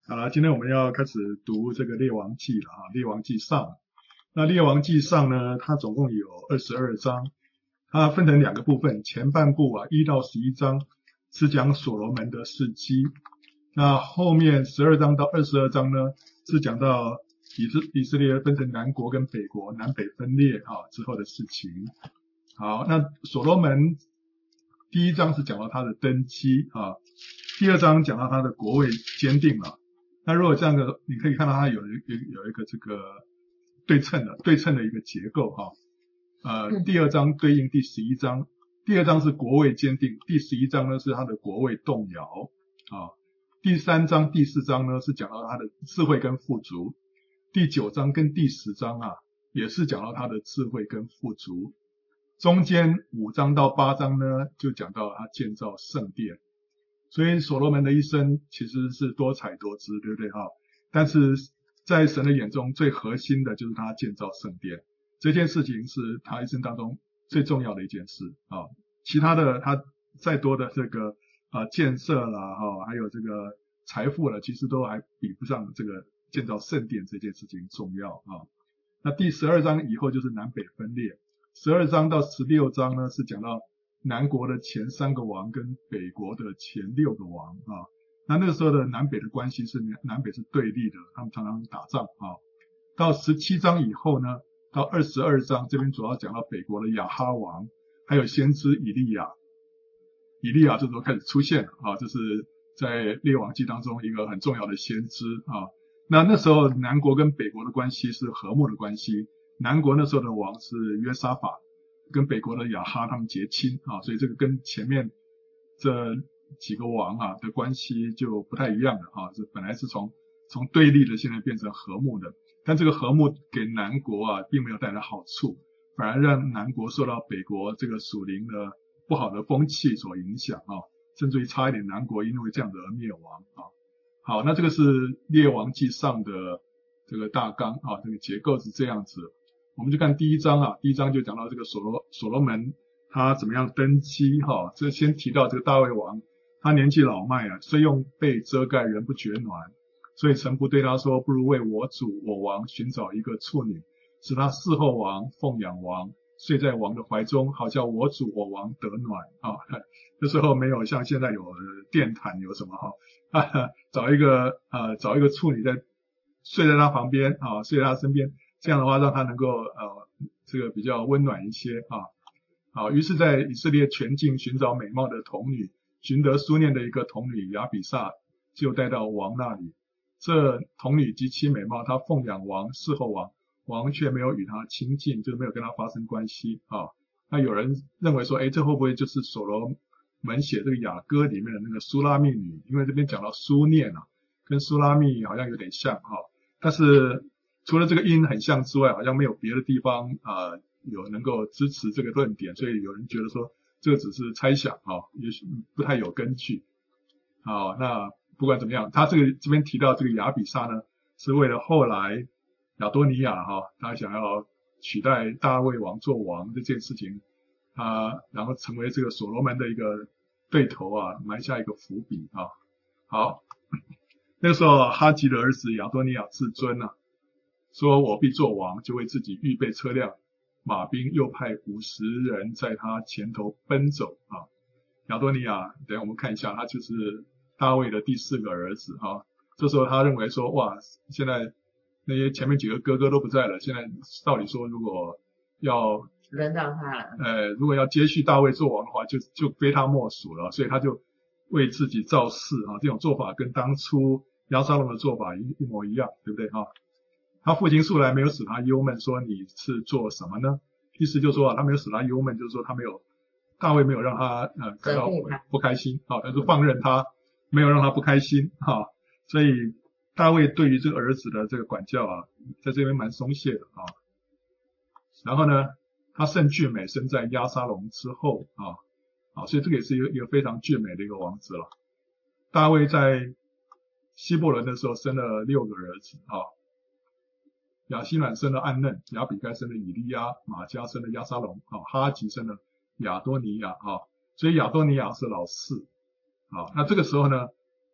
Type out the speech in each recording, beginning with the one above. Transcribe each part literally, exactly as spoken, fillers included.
好了，今天我们要开始读这个列王记了啊，列王记上。那列王记上呢，它总共有二十二章，它分成两个部分，前半部啊一到十一章是讲所罗门的事迹，那后面十二章到二十二章呢是讲到以色以色列分成南国跟北国，南北分裂啊之后的事情。好，那所罗门第一章是讲到他的登基啊，第二章讲到他的国位坚定了。那如果这样的，你可以看到它有一有有一个这个对称的对称的一个结构哈。呃，第二章对应第十一章，第二章是国位坚定，第十一章呢是他的国位动摇啊。第三章、第四章呢是讲到他的智慧跟富足，第九章跟第十章啊也是讲到他的智慧跟富足。中间五章到八章呢就讲到他建造圣殿。所以所罗门的一生其实是多彩多姿，对不对哈？但是在神的眼中最核心的就是他建造圣殿，这件事情是他一生当中最重要的一件事啊。其他的他再多的这个啊建设啦哈，还有这个财富了，其实都还比不上这个建造圣殿这件事情重要啊。那第十二章以后就是南北分裂，十二章到十六章呢是讲到南国的前三个王跟北国的前六个王啊，那那个时候的南北的关系是南北是对立的，他们常常打仗啊。到十七章以后呢，到二十二章这边主要讲到北国的亚哈王，还有先知以利亚。以利亚这时候开始出现了啊，这是在列王记当中一个很重要的先知啊。那那时候南国跟北国的关系是和睦的关系，南国那时候的王是约沙法，跟北国的亚哈他们结亲啊，所以这个跟前面这几个王啊的关系就不太一样的啊，这本来是从从对立的现在变成和睦的，但这个和睦给南国啊并没有带来好处，反而让南国受到北国这个属灵的不好的风气所影响啊，甚至于差一点南国因为这样的而灭亡啊。好，那这个是列王记上的这个大纲啊，这个结构是这样子。我们就看第一章啊，第一章就讲到这个所罗所罗门他怎么样登基哈。这先提到这个大卫王，他年纪老迈啊，虽用被遮盖人不觉暖，所以臣仆对他说，不如为我主我王寻找一个处女，使他伺候王奉养王，睡在王的怀中，好叫我主我王得暖啊。那时候没有像现在有电毯有什么哈，啊，找一个呃找一个处女在睡在他旁边啊，睡在他身边。这样的话让他能够呃这个比较温暖一些啊。好，于是在以色列全境寻找美貌的童女，寻得苏念的一个童女亚比煞，就带到王那里。这童女极其美貌，她奉养王，伺候王，王却没有与她亲近，就没有跟她发生关系啊。那有人认为说，诶，这会不会就是所罗门写这个雅歌里面的那个苏拉密女？因为这边讲到苏念啊，跟苏拉密好像有点像啊，但是除了这个音很像之外，好像没有别的地方啊、呃、有能够支持这个论点，所以有人觉得说这个只是猜想啊，也许不太有根据。好，那不管怎么样，他这个这边提到这个亚比煞呢，是为了后来亚多尼亚哈、啊，他想要取代大卫王做王这件事情，他然后成为这个所罗门的一个对头啊，埋下一个伏笔啊。好，那个时候哈吉的儿子亚多尼亚自尊啊，说我必做王，就为自己预备车辆马兵，又派五十人在他前头奔走啊。亚多尼亚等一下我们看一下，他就是大卫的第四个儿子啊。这时候他认为说，哇，现在那些前面几个哥哥都不在了，现在照理说如果要轮到他了， 呃如果要接续大卫做王的话，就就非他莫属了，所以他就为自己造势啊。这种做法跟当初押沙龙的做法一一模一样，对不对啊？他父亲素来没有使他忧闷，说你是做什么呢？意思就是说啊，他没有使他忧闷，就是说他没有大卫没有让他呃感到不开心啊，但是放任他，没有让他不开心啊。所以大卫对于这个儿子的这个管教啊，在这边蛮松懈的啊。然后呢，他甚俊美，生在押沙龙之后啊，啊，所以这个也是一个一个非常俊美的一个王子了。大卫在希伯伦的时候生了六个儿子啊。亚希暖生了暗嫩，亚比该生了以利亚，玛迦生了押沙龙，啊，哈吉生了亚多尼亚啊，所以亚多尼亚是老四啊。那这个时候呢，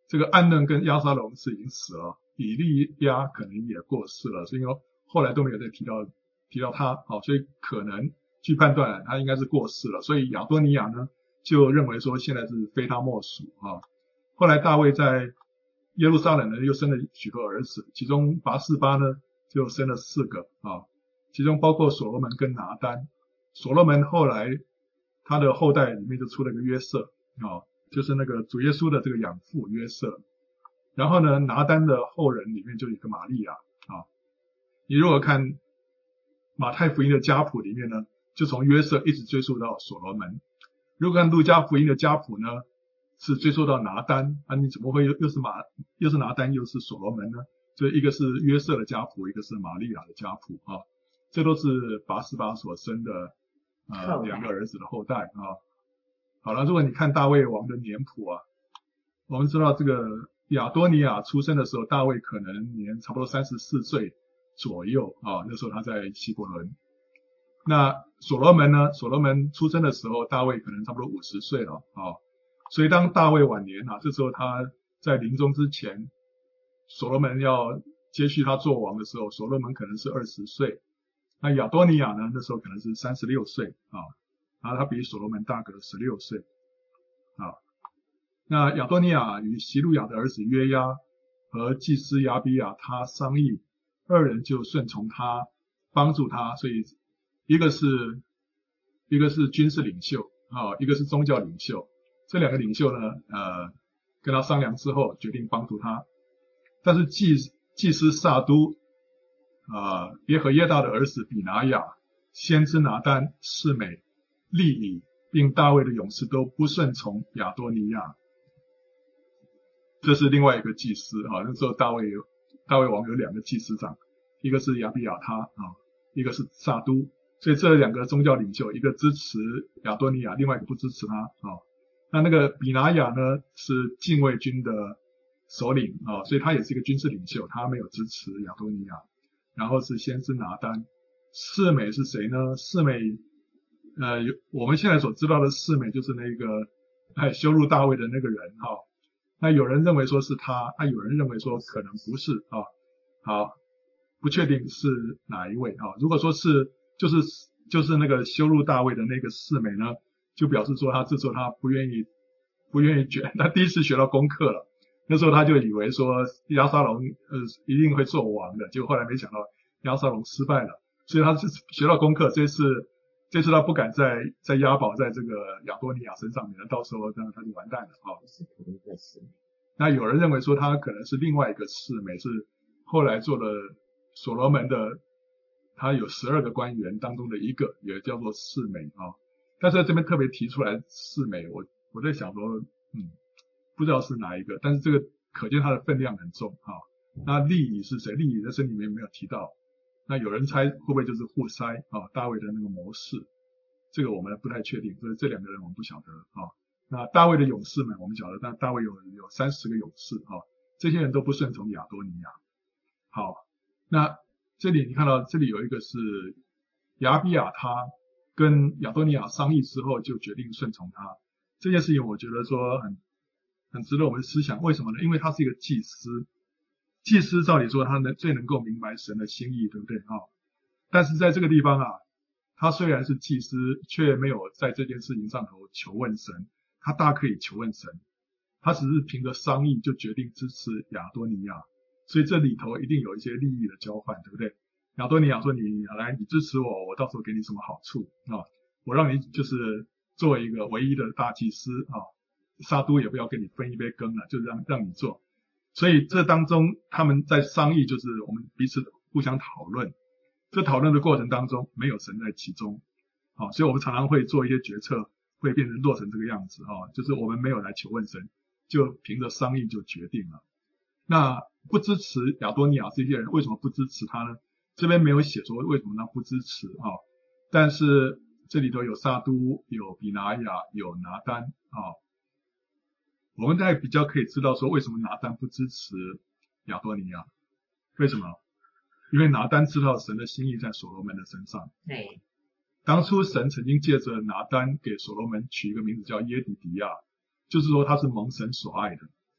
这个暗嫩跟押沙龙是已经死了，以利亚可能也过世了，所以说后来都没有再提到提到他，好，所以可能据判断他应该是过世了，所以亚多尼亚呢就认为说现在是非他莫属啊。后来大卫在耶路撒冷呢又生了许多儿子，其中拔示巴呢就生了四个啊，其中包括所罗门跟拿单。所罗门后来他的后代里面就出了个约瑟啊，就是那个主耶稣的这个养父约瑟。然后呢，拿单的后人里面就有一个玛利亚啊。你如果看马太福音的家谱里面呢，就从约瑟一直追溯到所罗门。如果看路加福音的家谱呢，是追溯到拿单啊，你怎么会又又是马又是拿单又是所罗门呢？所以一个是约瑟的家谱，一个是玛利亚的家谱啊，这都是拔示巴所生的呃两个儿子的后代啊。好了，如果你看大卫王的年谱啊，我们知道这个亚多尼亚出生的时候，大卫可能年差不多三十四岁左右啊，那时候他在希伯伦。那所罗门呢？所罗门出生的时候，大卫可能差不多五十岁了啊。所以当大卫晚年啊，这时候他在临终之前，所罗门要接续他做王的时候，所罗门可能是二十岁。那亚多尼亚呢，那时候可能是三十六岁啊，然后他比所罗门大个十六岁啊。那亚多尼亚与希路亚的儿子约押和祭司亚比亚他商议，二人就顺从他，帮助他，所以一个是一个是军事领袖啊，一个是宗教领袖。这两个领袖呢，呃，跟他商量之后，决定帮助他。但是祭祭司撒都，啊、呃，耶和耶大的儿子比拿雅、先知拿单、示每、利以，并大卫的勇士都不顺从亚多尼亚。这是另外一个祭司啊，那时候大卫有大卫王有两个祭司长，一个是亚比亚他啊，一个是撒都。所以这两个宗教领袖，一个支持亚多尼亚，另外一个不支持他啊。那那个比拿雅呢是禁卫军的首领啊，所以他也是一个军事领袖，他没有支持亚多尼亚。然后是先知拿单。示每是谁呢？示每呃，我们现在所知道的示每就是那个哎羞辱大卫的那个人哈、啊。那有人认为说是他，啊有人认为说可能不是啊。好，不确定是哪一位啊。如果说是就是就是那个羞辱大卫的那个示每呢，就表示说他这时候他不愿意不愿意学，他第一次学到功课了。那时候他就以为说押沙龙呃一定会做王的，结果后来没想到押沙龙失败了，所以他是学到功课。这次这次他不敢再再押宝在这个亚多尼亚身上面了，到时候他他就完蛋了啊。那有人认为说他可能是另外一个示每，是后来做了所罗门的，他有十二个官员当中的一个，也叫做示每啊。但是在这边特别提出来示每，我我在想说，嗯，不知道是哪一个，但是这个可见他的分量很重啊。那利以是谁？利以在圣经里面没有提到。那有人猜会不会就是户筛啊，大卫的那个谋士？这个我们不太确定，所以这两个人我们不晓得啊。那大卫的勇士们我们晓得，但大卫有有三十个勇士啊，这些人都不顺从亚多尼亚。好，那这里你看到这里有一个是亚比亚他跟亚多尼亚商议之后就决定顺从他，这件事情我觉得说很很值得我们思想。为什么呢？因为他是一个祭司，祭司照理说他能最能够明白神的心意，对不对啊？但是在这个地方啊，他虽然是祭司，却没有在这件事情上头求问神。他大可以求问神，他只是凭着商议就决定支持亚多尼亚，所以这里头一定有一些利益的交换，对不对？亚多尼亚说你来，你支持我，我到时候给你什么好处啊？我让你就是作为一个唯一的大祭司啊，撒都也不要跟你分一杯羹了，就让让你做。所以这当中他们在商议，就是我们彼此互相讨论。这讨论的过程当中没有神在其中，好，所以我们常常会做一些决策，会变成落成这个样子啊，就是我们没有来求问神，就凭着商议就决定了。那不支持亚多尼亚这些人为什么不支持他呢？这边没有写说为什么他不支持啊，但是这里头有撒都、有比拿雅、有拿单啊，我们大概比较可以知道说为什么拿单不支持亚多尼亚。为什么？因为拿单知道神的心意在所罗门的身上。 对， 当初神曾经借着拿单给所罗门取一个名字叫耶底迪亚，就是说他是蒙神所爱的。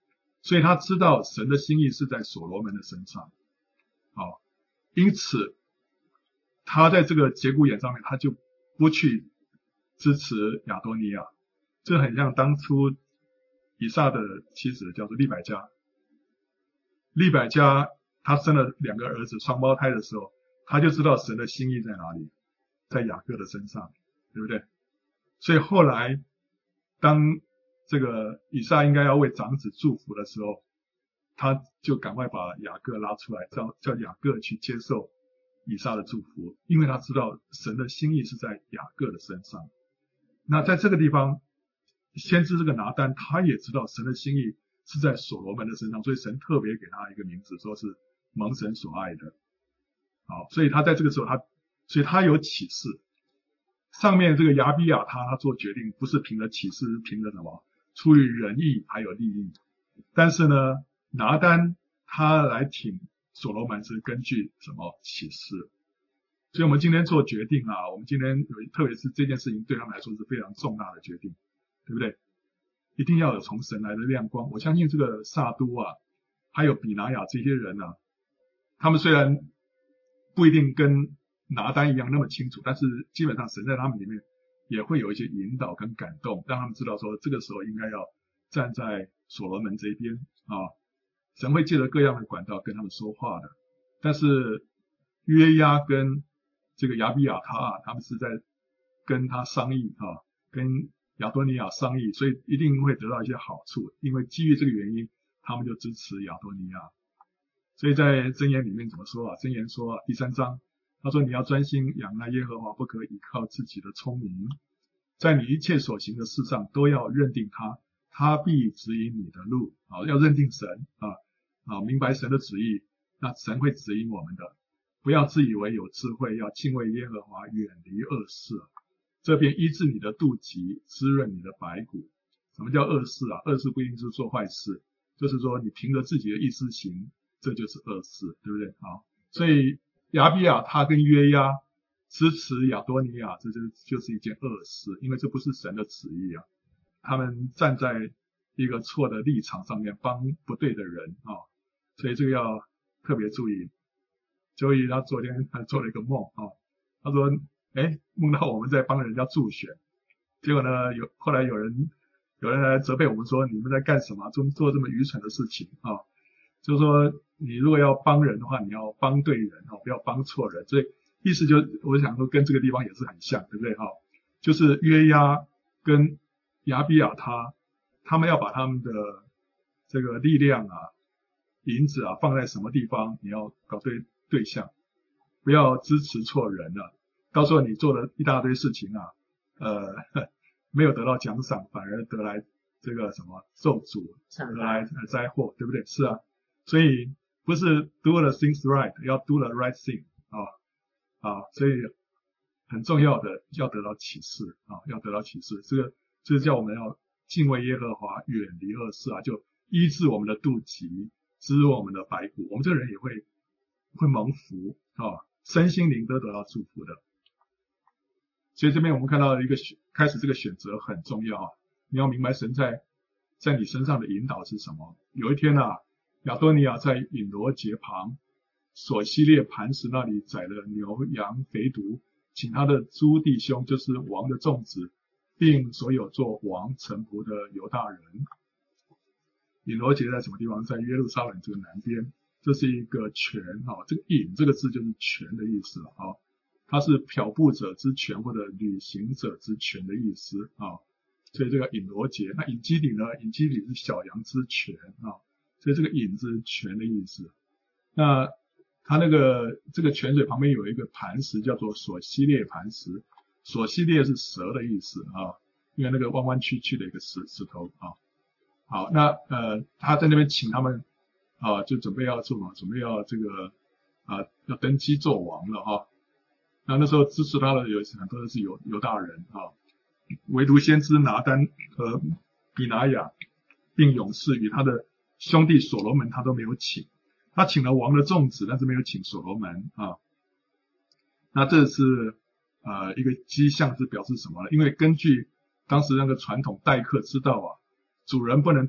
所以他知道神的心意是在所罗门的身上。好，因此他在这个节骨眼上面，他就不去支持亚多尼亚。这很像当初以撒的妻子叫做利百加。利百加他生了两个儿子双胞胎的时候，他就知道神的心意在哪里，在雅各的身上，对不对？所以后来当这个以撒应该要为长子祝福的时候，他就赶快把雅各拉出来，叫叫雅各去接受以撒的祝福，因为他知道神的心意是在雅各的身上。那在这个地方，先知这个拿单他也知道神的心意是在所罗门的身上，所以神特别给他一个名字，说是蒙神所爱的。好，所以他在这个时候他所以他有启示。上面这个亚比亚他他做决定不是凭着启示，是凭着什么？出于仁义还有利益。但是呢，拿单他来挺所罗门是根据什么？启示。所以我们今天做决定啊，我们今天有特别是这件事情对他们来说是非常重大的决定，对不对？一定要有从神来的亮光。我相信这个撒都啊，还有比拿雅这些人啊，他们虽然不一定跟拿单一样那么清楚，但是基本上神在他们里面也会有一些引导跟感动，让他们知道说这个时候应该要站在所罗门这边啊。神会借着各样的管道跟他们说话的。但是约押跟这个亚比亚他啊，他们是在跟他商议啊，跟亚多尼亚商议，所以一定会得到一些好处，因为基于这个原因，他们就支持亚多尼亚。所以在箴言里面怎么说啊？箴言说啊，第三章他说你要专心仰赖耶和华，不可倚靠自己的聪明，在你一切所行的事上都要认定他，他必指引你的路。啊，要认定神啊啊，明白神的旨意，那神会指引我们的。不要自以为有智慧，要敬畏耶和华，远离恶事，这便医治你的肚脐，滋润你的白骨。什么叫恶事啊？恶事不一定是做坏事，就是说你凭着自己的意思行，这就是恶事，对不对？好，所以亚比亚他跟约押支持亚多尼亚，这就就是一件恶事，因为这不是神的旨意啊。他们站在一个错的立场上面帮不对的人啊，所以这个要特别注意。所以他昨天还做了一个梦啊，他说，哎，梦到我们在帮人家助选，结果呢，有后来有人有人来责备我们说，你们在干什么？做做这么愚蠢的事情啊？就是说，你如果要帮人的话，你要帮对人啊，不要帮错人。所以意思就，我想说跟这个地方也是很像，对不对？哈，就是约押跟亚比亚他，他们要把他们的这个力量啊、银子啊放在什么地方，你要搞对对象，不要支持错人了。到时候你做了一大堆事情啊，呃，没有得到奖赏，反而得来这个什么咒诅，得来灾祸，对不对？是啊，所以不是 do the things right， 要 do the right thing 啊啊，所以很重要的要得到启示啊，要得到启示。这个这个叫我们要敬畏耶和华，远离恶事啊，就医治我们的肚脐，滋润我们的白骨，我们这个人也会会蒙福啊，身心灵都得到祝福的。所以这边我们看到一个开始这个选择很重要啊，你要明白神在在你身上的引导是什么。有一天啊，亚多尼亚在隐罗节旁所希列磐石那里宰了牛羊肥犊，请他的诸弟兄，就是王的众子，并所有做王臣仆的犹大人。隐罗节在什么地方？在耶路撒冷这个南边，这是一个泉啊，这个隐这个字就是泉的意思啊，它是漂布者之泉或者旅行者之泉的意思啊，所以这个隐罗节。那隐基底呢？隐基底是小羊之泉啊，所以这个隐是泉的意思。那它那个这个泉水旁边有一个磐石，叫做所希列磐石。所希列是蛇的意思啊，因为那个弯弯曲曲的一个石石头啊。好，那呃他在那边请他们啊，就准备要做嘛，准备要这个啊要登基做王了哈。那那时候支持他的有很多的是犹犹大人啊，唯独先知拿单和比拿雅并勇士与他的兄弟所罗门他都没有请，他请了王的众子，但是没有请所罗门啊。那这是呃一个迹象，是表示什么呢？因为根据当时那个传统待客之道啊，主人不能对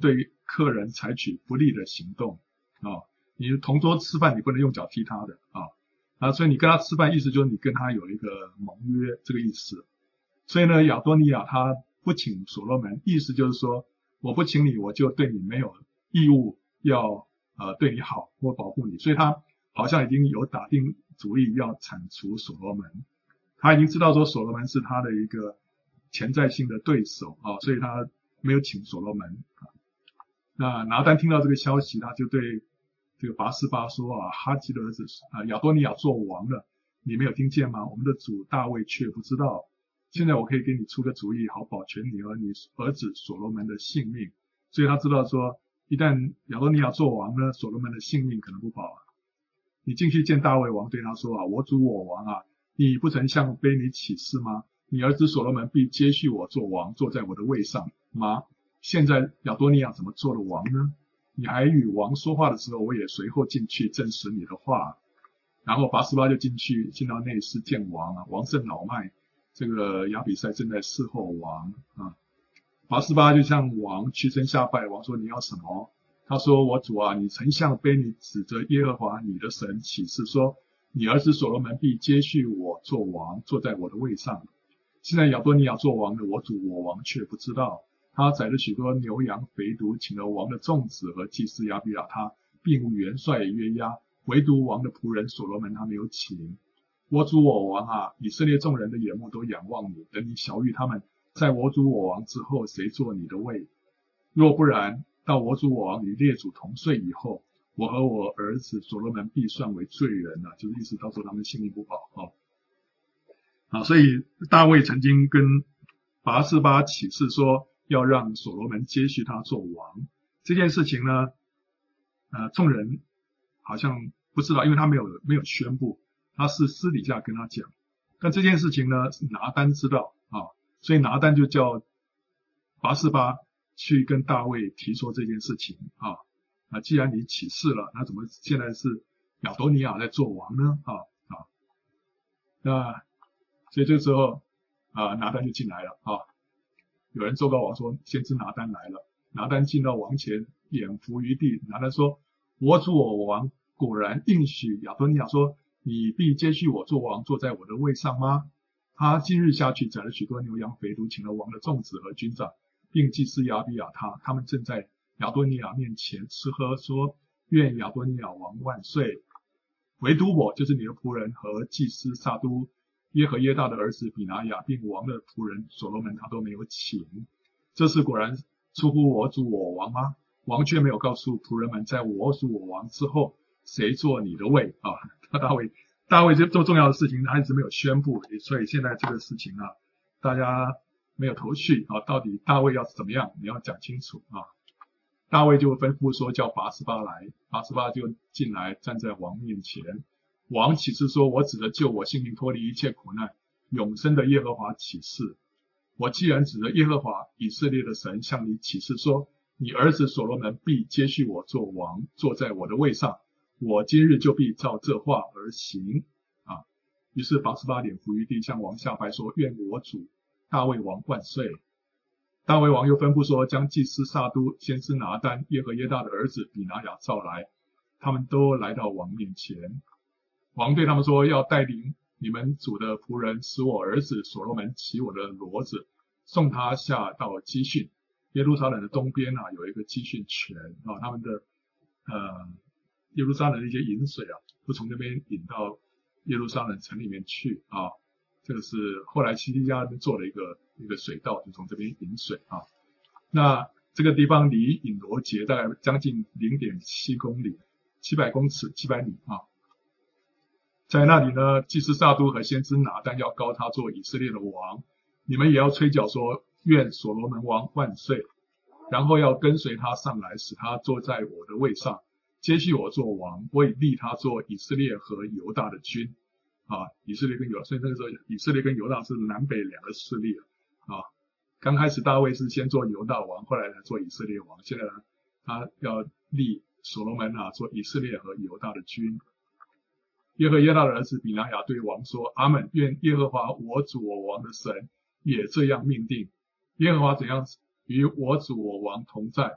客人采取不利的行动啊。你同桌吃饭，你不能用脚踢他的啊啊，所以你跟他吃饭，意思就是你跟他有一个盟约，这个意思。所以呢，亚多尼亚他不请所罗门，意思就是说，我不请你，我就对你没有义务要呃对你好或保护你。所以他好像已经有打定主意要铲除所罗门，他已经知道说所罗门是他的一个潜在性的对手啊，所以他没有请所罗门啊。那拿单听到这个消息，他就对这个拔示巴说啊，哈基的儿子啊亚多尼亚做王了，你没有听见吗？我们的主大卫却不知道。现在我可以给你出个主意，好保全你和你儿子所罗门的性命。所以他知道说，一旦亚多尼亚做王呢，所罗门的性命可能不保啊。你进去见大卫王，对他说啊，我主我王啊，你不曾向卑尼起誓吗？你儿子所罗门必接续我做王，坐在我的位上吗？现在亚多尼亚怎么做了王呢？你还与王说话的时候，我也随后进去证实你的话。然后拔示巴就进去，进到内室见王啊，王甚老迈，这个亚比赛正在侍候王啊。拔示巴就向王屈身下拜，王说你要什么？他说我主啊，你曾向卑尼指着耶和华你的神起誓说，你儿子所罗门必接续我做王，坐在我的位上。现在亚多尼亚做王的，我主我王却不知道。他宰了许多牛羊肥犊，请了王的众子和祭司亚比亚他，并无元帅约押，唯独王的仆人所罗门他没有请。我主我王啊，以色列众人的眼目都仰望你，等你晓谕他们，在我主我王之后，谁做你的位？若不然，到我主我王与列祖同睡以后，我和我儿子所罗门必算为罪人了、啊。就是意思到时候他们性命不保哦。啊，所以大卫曾经跟拔示巴起誓说，要让所罗门接续他做王。这件事情呢，呃，众人好像不知道，因为他没有没有宣布，他是私底下跟他讲。但这件事情呢，拿单知道啊，所以拿单就叫拔示巴去跟大卫提说这件事情啊。啊，既然你起誓了，那怎么现在是亚多尼亚在做王呢？啊啊，那所以这个时候啊，拿单就进来了啊。有人奏告王说，先知拿单来了。拿单进到王前，眼伏于地。拿单说，我主我王果然应许亚多尼亚说，你必接续我做王，坐在我的位上吗？他今日下去宰了许多牛羊肥犊，请了王的众子和军长，并祭司亚比亚他，他们正在亚多尼亚面前吃喝，说，愿亚多尼亚王万岁。唯独我，就是你的仆人和祭司撒都耶和耶大的儿子比拿雅，并王的仆人所罗门，他都没有请。这事果然出乎我主我王吗？王却没有告诉仆人们，在我主我王之后，谁做你的位啊？大卫，大卫这这么重要的事情，他一直没有宣布，所以现在这个事情啊，大家没有头绪啊，到底大卫要怎么样？你要讲清楚啊。大卫就吩咐说，叫拔示巴来，拔示巴就进来，站在王面前。王起誓说，我指着救我性命脱离一切苦难永生的耶和华起誓，我既然指着耶和华以色列的神向你起誓说，你儿子所罗门必接续我做王，坐在我的位上，我今日就必照这话而行啊。于是拔示巴脸伏于地，向王下拜说，愿我主大卫王万岁。大卫王又吩咐说，将祭司撒都、先知拿单、耶和耶大的儿子比拿雅召来，他们都来到王面前。王对他们说，要带领你们主的仆人，使我儿子所罗门骑我的骡子，送他下到基训。耶路撒冷的东边啊，有一个基训泉啊，他们的呃耶路撒冷的一些饮水啊，都从那边引到耶路撒冷城里面去啊。这个是后来西底家那边做了一个一个水道，就从这边引水啊。那这个地方离隐罗节大概将近 零点七公里，七百公尺，七百米啊。在那里呢，祭司撒都和先知拿单要膏他做以色列的王，你们也要吹角说，愿所罗门王万岁。然后要跟随他上来，使他坐在我的位上，接续我做王，我已立他做以色列和犹大的君啊。以色列跟犹大，所以那个时候以色列跟犹大是南北两个势力啊。刚开始大卫是先做犹大王，后来才做以色列王，现在呢，他要立所罗门啊做以色列和犹大的君。耶和耶大的儿子比拿雅对王说，阿们，愿耶和华我主我王的神也这样命定。耶和华怎样与我主我王同在，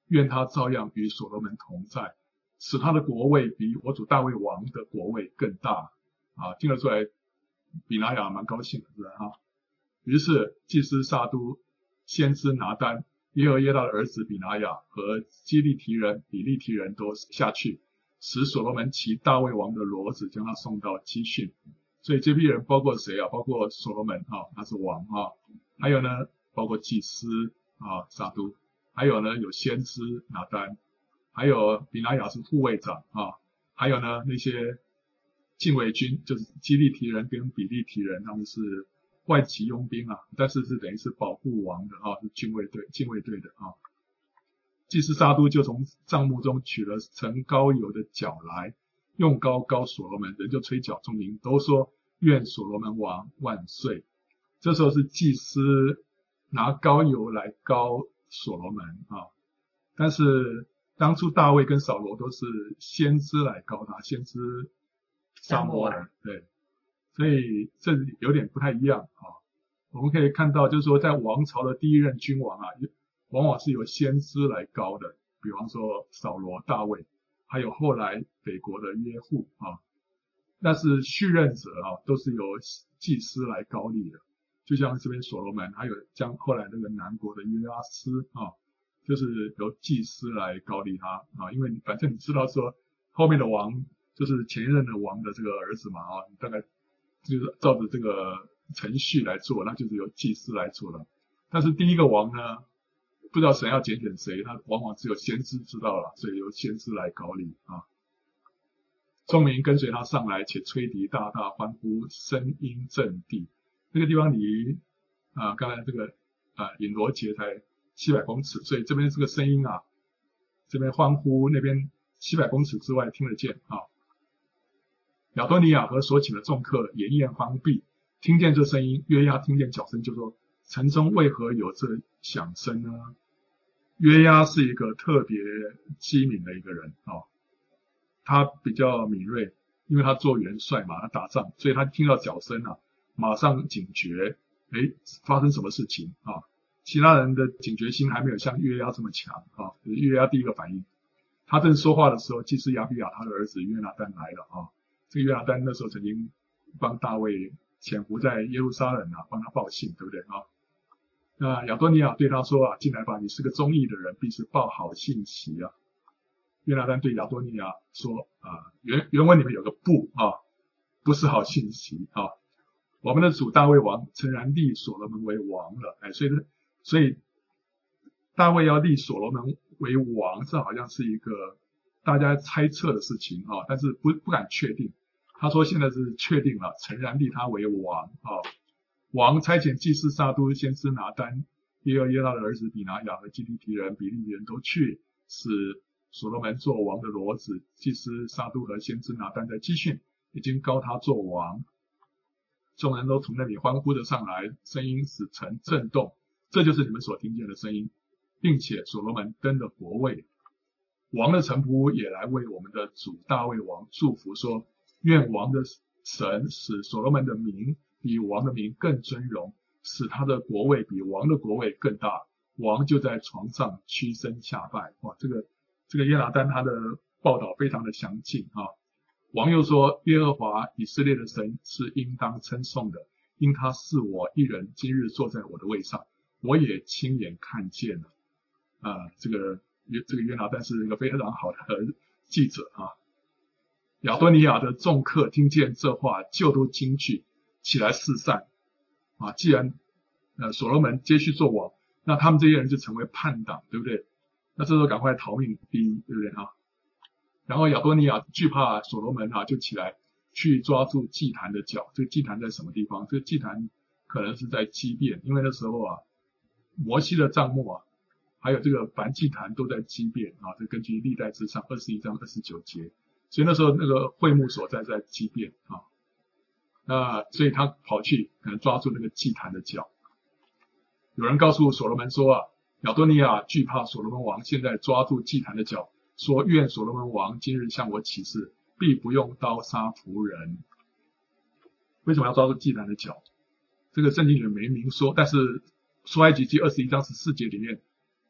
愿他照样与所罗门同在，使他的国位比我主大卫王的国位更大。啊，听得出来，比拿雅蛮高兴的，是吧？哈。于是祭司撒都、先知拿单、耶和耶大的儿子比拿雅和基利提人、比利提人都下去，使所罗门骑大卫王的骡子，将他送到基训。所以这批人包括谁啊？包括所罗门啊，他是王啊。还有呢，包括祭司啊，撒都，还有呢有先知拿单，还有比拿雅是护卫长啊，还有呢那些禁卫军，就是基利提人跟比利提人，他们是外籍佣兵啊，但是是等于是保护王的啊，是军卫队、禁卫队的啊。祭司撒都就从帐幕中取了盛膏油的角来，用膏膏所罗门，人就吹角，众民都说愿所罗门王万岁。这时候是祭司拿膏油来膏所罗门啊，但是当初大卫跟扫罗都是先知来膏他，先知撒母耳，对，所以这有点不太一样啊。我们可以看到，就是说在王朝的第一任君王啊，往往是由先知来膏的，比方说扫罗、大卫，还有后来北国的约户啊。但是续任者啊，都是由祭司来膏立的，就像这边所罗门，还有将后来那个南国的约阿斯啊，就是由祭司来膏立他啊。因为反正你知道说后面的王就是前任的王的这个儿子嘛啊，大概就是照着这个程序来做，那就是由祭司来做了。但是第一个王呢，不知道神要拣选谁，他往往只有先知知道了，所以由先知来膏立啊。众民跟随他上来，且吹笛大大欢呼，声音震地。这个地方离啊、呃、刚才这个啊隐罗节才七百公尺，所以这边这个声音啊，这边欢呼，那边七百公尺之外听得见啊。亚多尼亚和所请的众客筵宴欢毕，听见这声音，约押听见角声，就说：城中为何有这响声呢？约押是一个特别机敏的一个人啊。他比较敏锐，因为他做元帅嘛，他打仗，所以他听到角声啊，马上警觉，诶，发生什么事情啊？其他人的警觉心还没有像约押这么强啊。约押第一个反应，他正说话的时候，祭司亚比亚他的儿子约拿单来了啊。这个约拿单那时候曾经帮大卫潜伏在耶路撒冷啊，帮他报信，对不对啊？那亚多尼亚对他说啊，进来吧，你是个忠义的人，必是报好信息啊。约拿单对亚多尼亚说啊，原原文里面有个不啊，不是好信息啊。我们的主大卫王诚然立所罗门为王了，哎，所以所以大卫要立所罗门为王，这好像是一个大家猜测的事情啊，但是不不敢确定。他说现在是确定了，诚然立他为王啊。王差遣祭司撒都、先知拿单、耶和耶大的儿子比拿雅和基利提人、比利人都去，使所罗门做王的骡子。祭司撒都和先知拿单在基训已经膏他做王，众人都从那里欢呼着上来，声音使城震动，这就是你们所听见的声音，并且所罗门登了国位。王的臣仆也来为我们的主大卫王祝福说，愿王的神使所罗门的名比王的名更尊荣，使他的国位比王的国位更大。王就在床上屈身下拜。哇，这个这个约拿单他的报道非常的详尽啊。王又说，耶和华以色列的神是应当称颂的，因他是我一人今日坐在我的位上，我也亲眼看见了。啊，这个这个约拿单是一个非常好的记者啊。亚多尼亚的众客听见这话，就都惊惧起来四散啊。既然呃所罗门接续做王，那他们这些人就成为叛党，对不对？那这时候赶快逃命第一，对不对啊？然后亚多尼亚惧怕所罗门啊，就起来去抓住祭坛的脚。这个祭坛在什么地方？这个祭坛可能是在基遍，因为那时候啊，摩西的帐幕啊，还有这个燔祭坛都在基遍啊。这根据历代志上二十一章二十九节，所以那时候那个会幕所在在基遍啊。那所以他跑去可能抓住那个祭坛的脚。有人告诉所罗门说啊，亚多尼亚惧怕所罗门王现在抓住祭坛的脚，说愿所罗门王今日向我起誓，必不用刀杀仆人。为什么要抓住祭坛的脚？这个圣经里面没明说，但是出埃及记二十一章十四节里面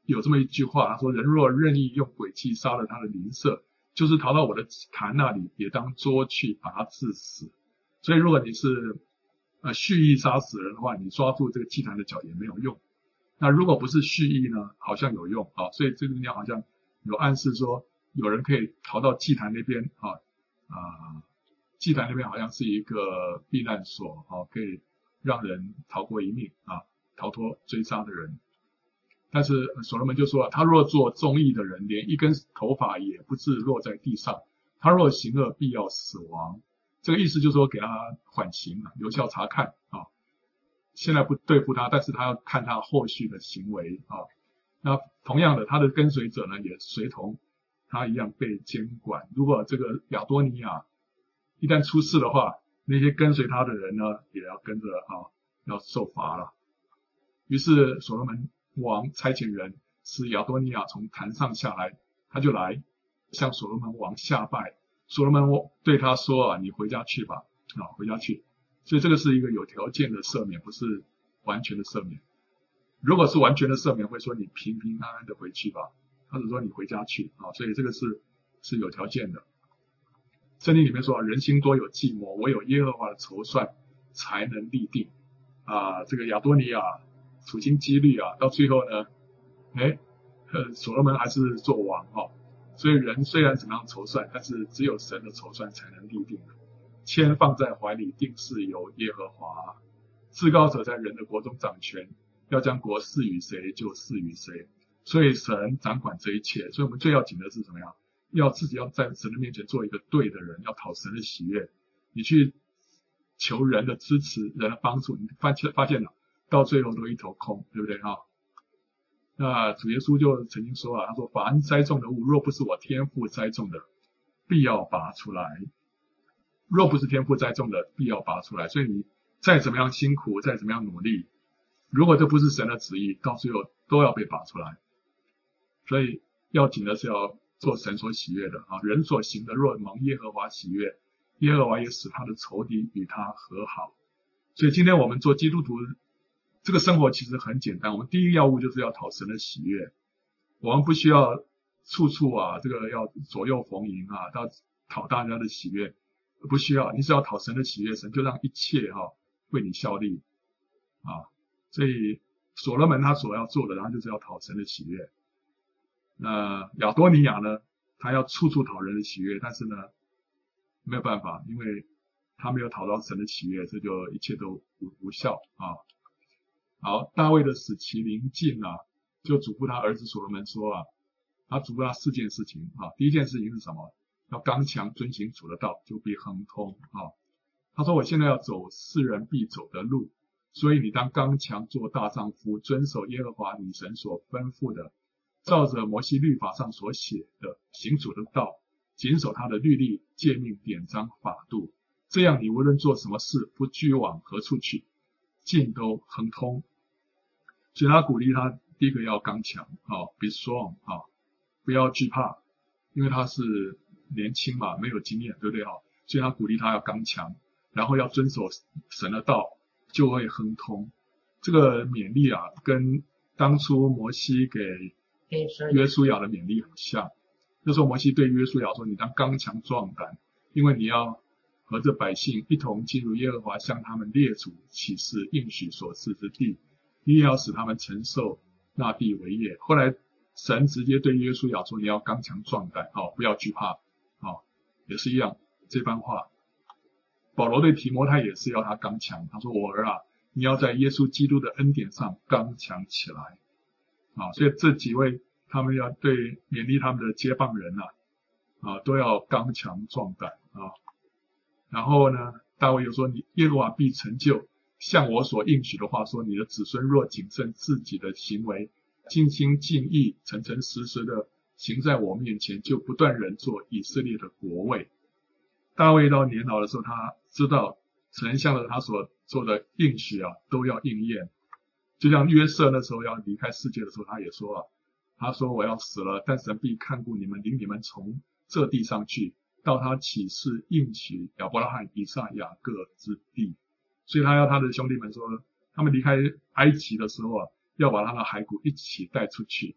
有这么一句话，他说：“人若任意用诡计杀了他的邻舍，就是逃到我的坛那里，也当捉去把他致死。”所以，如果你是呃蓄意杀死人的话，你抓住这个祭坛的脚也没有用。那如果不是蓄意呢，好像有用啊。所以这个地方好像有暗示说，有人可以逃到祭坛那边啊啊、呃，祭坛那边好像是一个避难所啊，可以让人逃过一命啊，逃脱追杀的人。但是所罗门就说，他若做忠义的人，连一根头发也不致落在地上；他若行恶，必要死亡。这个意思就是说，给他缓刑，留校察看啊。现在不对付他，但是他要看他后续的行为啊。那同样的，他的跟随者呢，也随同他一样被监管。如果这个亚多尼亚一旦出事的话，那些跟随他的人呢，也要跟着啊，要受罚了。于是所罗门王差遣人使亚多尼亚从坛上下来，他就来向所罗门王下拜。所罗门对他说啊，你回家去吧，啊，回家去。所以这个是一个有条件的赦免，不是完全的赦免。如果是完全的赦免，会说你平平安安的回去吧，他只说你回家去啊。所以这个是是有条件的。圣经里面说，人心多有计谋，唯有耶和华的筹算才能立定啊。这个亚多尼亚处心积虑啊，到最后呢，哎，呃，所罗门还是做王哦。所以人虽然怎么样筹算，但是只有神的筹算才能立定的。签放在怀里，定是由耶和华。至高者在人的国中掌权，要将国赐予谁就赐予谁。所以神掌管这一切。所以我们最要紧的是怎么样？要自己要在神的面前做一个对的人，要讨神的喜悦。你去求人的支持，人的帮助，你发现发现了，到最后都一头空，对不对哈？那主耶稣就曾经说啊，他说：“凡栽种的物，若不是我天父栽种的，必要拔出来；若不是天父栽种的，必要拔出来。”所以你再怎么样辛苦，再怎么样努力，如果这不是神的旨意，到最后都要被拔出来。所以要紧的是要做神所喜悦的啊，人所行的若蒙耶和华喜悦，耶和华也使他的仇敌与他和好。所以今天我们做基督徒，这个生活其实很简单。我们第一要务就是要讨神的喜悦，我们不需要处处啊，这个要左右逢迎啊，到讨大家的喜悦，不需要。你只要讨神的喜悦，神就让一切哈、啊、为你效力啊。所以所罗门他所要做的，然后就是要讨神的喜悦。那亚多尼亚呢，他要处处讨人的喜悦，但是呢，没有办法，因为他没有讨到神的喜悦，这就一切都无无效啊。好，大卫的死期临近啊，就嘱咐他儿子所罗门说啊，他嘱咐他四件事情啊。第一件事情是什么？要刚强遵行主的道，就必亨通啊。他说：“我现在要走世人必走的路，所以你当刚强做大丈夫，遵守耶和华你神所吩咐的，照着摩西律法上所写的行主的道，谨守他的律例、诫命、典章、法度。这样你无论做什么事，不拘往何处去，尽都亨通。”所以他鼓励他，第一个要刚强啊 ，be strong 啊，不要惧怕，因为他是年轻嘛，没有经验，对不对啊？所以他鼓励他要刚强，然后要遵守神的道，就会亨通。这个勉励啊，跟当初摩西给约书亚的勉励很像。那时候摩西对约书亚说：“你当刚强壮胆，因为你要和这百姓一同进入耶和华向他们列祖起誓应许所赐之地。”你也要使他们承受那地为业。后来神直接对约书亚说：“你要刚强壮胆，哦，不要惧怕。”哦，也是一样这番话。保罗对提摩太也是要他刚强，他说：“我儿啊，你要在耶稣基督的恩典上刚强起来。”啊，所以这几位他们要对勉励他们的接棒人啊，啊，都要刚强壮胆啊。然后呢，大卫又说：“你耶和华必成就。像我所应许的话说，你的子孙若谨慎自己的行为，尽心尽意、诚诚实实的行在我面前，就不断人做以色列的国位。”大卫到年老的时候，他知道神向着他所做的应许啊，都要应验。就像约瑟那时候要离开世界的时候，他也说啊，他说我要死了，但神必看顾你们，领你们从这地上去，到他起誓应许亚伯拉罕、以撒、雅各之地。所以他要他的兄弟们说，他们离开埃及的时候啊，要把他的骸骨一起带出去。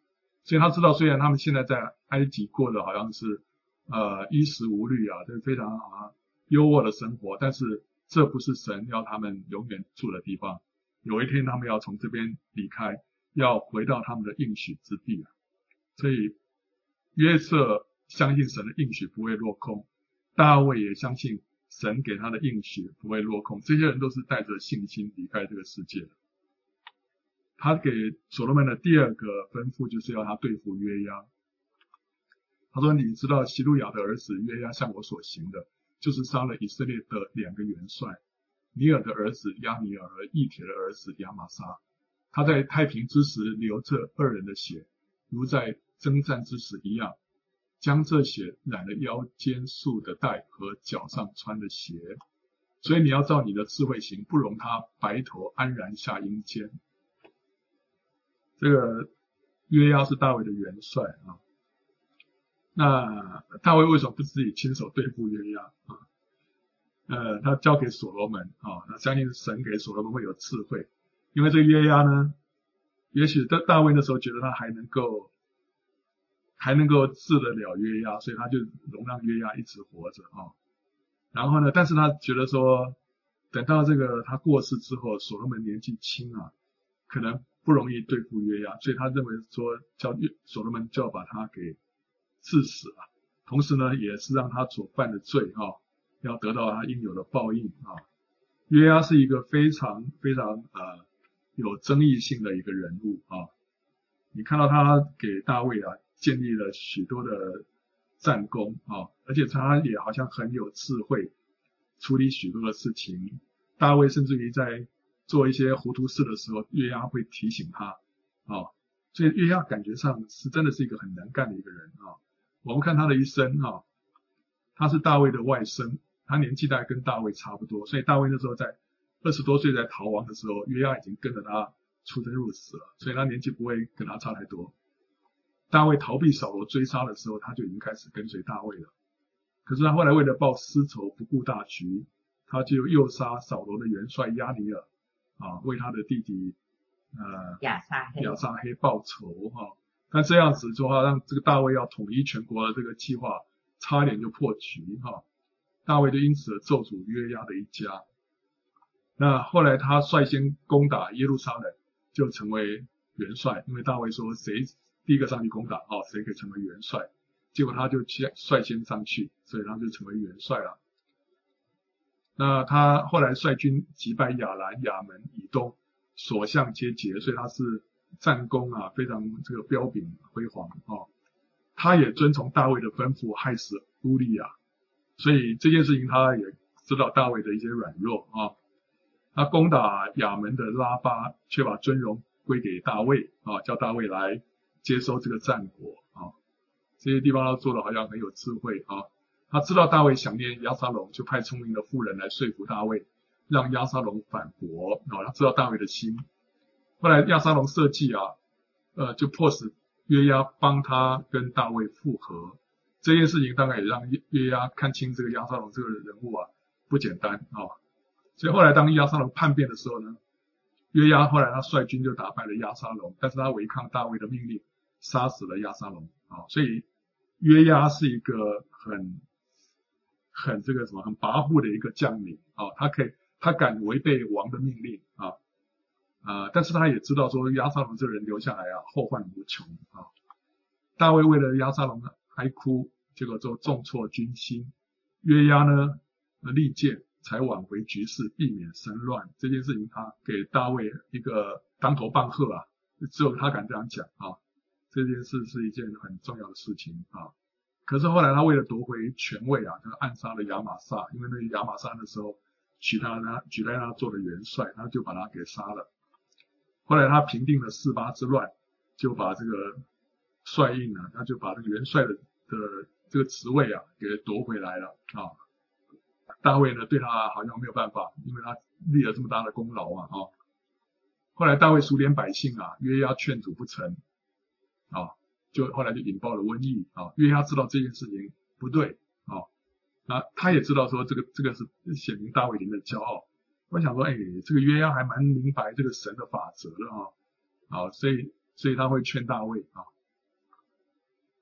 所以他知道，虽然他们现在在埃及过的好像是呃衣食无虑啊，这非常啊优渥的生活，但是这不是神要他们永远住的地方。有一天他们要从这边离开，要回到他们的应许之地啊。所以约瑟相信神的应许不会落空，大卫也相信神给他的应许不会落空。这些人都是带着信心离开这个世界的。他给所罗门的第二个吩咐就是要他对付约押。他说：“你知道希路亚的儿子约押向我所行的，就是杀了以色列的两个元帅，尼尔的儿子押尼尔和义铁的儿子亚玛撒。他在太平之时流这二人的血，如在征战之时一样，将这血染了腰间束的带和脚上穿的鞋。所以你要照你的智慧行，不容他白头安然下阴间。”这个约押是大卫的元帅啊。那大卫为什么不自己亲手对付约押啊？呃，他交给所罗门啊，他相信神给所罗门会有智慧，因为这个约押呢，也许大大卫那时候觉得他还能够还能够治得了约押，所以他就容让约押一直活着啊。然后呢，但是他觉得说，等到这个他过世之后，所罗门年纪轻啊，可能不容易对付约押，所以他认为说叫所罗门就要把他给致死了，同时呢也是让他所犯的罪啊，要得到他应有的报应啊。约押是一个非常非常呃有争议性的一个人物啊。你看到他给大卫啊建立了许多的战功啊，而且他也好像很有智慧，处理许多的事情。大卫甚至于在做一些糊涂事的时候，约押会提醒他啊，所以约押感觉上是真的是一个很能干的一个人啊。我们看他的一生啊，他是大卫的外甥，他年纪大概跟大卫差不多，所以大卫那时候在二十多岁在逃亡的时候，约押已经跟着他出生入死了，所以他年纪不会跟他差太多。大卫逃避扫罗追杀的时候，他就已经开始跟随大卫了。可是他后来为了报私仇，不顾大局，他就诱杀扫罗的元帅押尼尔啊，为他的弟弟呃亚撒黑亚撒黑报仇哈、啊。但这样子的话，让这个大卫要统一全国的这个计划差一点就破局哈、啊。大卫就因此而咒诅约押的一家。那后来他率先攻打耶路撒冷，就成为元帅，因为大卫说谁第一个上去攻打啊，谁可以成为元帅。结果他就率先上去，所以他就成为元帅了。那他后来率军击败亚兰、亚门、以东，所向皆捷，所以他是战功啊非常这个彪炳辉煌啊。他也遵从大卫的吩咐，害死乌利亚，所以这件事情他也知道大卫的一些软弱啊。他攻打亚门的拉巴，却把尊荣归给大卫啊，叫大卫来接收这个战果啊。这些地方他做的好像很有智慧啊。他知道大卫想念押沙龙，就派聪明的妇人来说服大卫，让押沙龙反驳啊。他知道大卫的心。后来押沙龙设计啊，呃，就迫使约押帮他跟大卫复合。这件事情大概也让约押看清这个押沙龙这个人物啊不简单啊。所以后来当押沙龙叛变的时候呢，约押后来他率军就打败了押沙龙，但是他违抗大卫的命令，杀死了押沙龙啊。所以约押是一个很很这个什么很跋扈的一个将领啊，他可以他敢违背王的命令啊啊，但是他也知道说押沙龙这个人留下来啊后患无穷啊。大卫为了押沙龙哀哭，结果就重挫军心。约押呢力荐，才挽回局势，避免生乱。这件事情他给大卫一个当头棒喝啊，只有他敢这样讲啊。这件事是一件很重要的事情啊。可是后来他为了夺回权位啊，他暗杀了亚玛撒，因为那个亚玛撒那时候取他呢取代他做了元帅，他就把他给杀了。后来他平定了示巴之乱，就把这个帅印呢，他就把这个元帅的的这个职位啊给夺回来了啊。大卫呢对他好像没有办法，因为他立了这么大的功劳嘛啊。后来大卫数点百姓啊，约押劝阻不成啊，就后来就引爆了瘟疫啊。约押知道这件事情不对啊，那他也知道说这个这个是显明大卫灵的骄傲。我想说，哎，这个约押还蛮明白这个神的法则的啊，啊，所以所以他会劝大卫啊。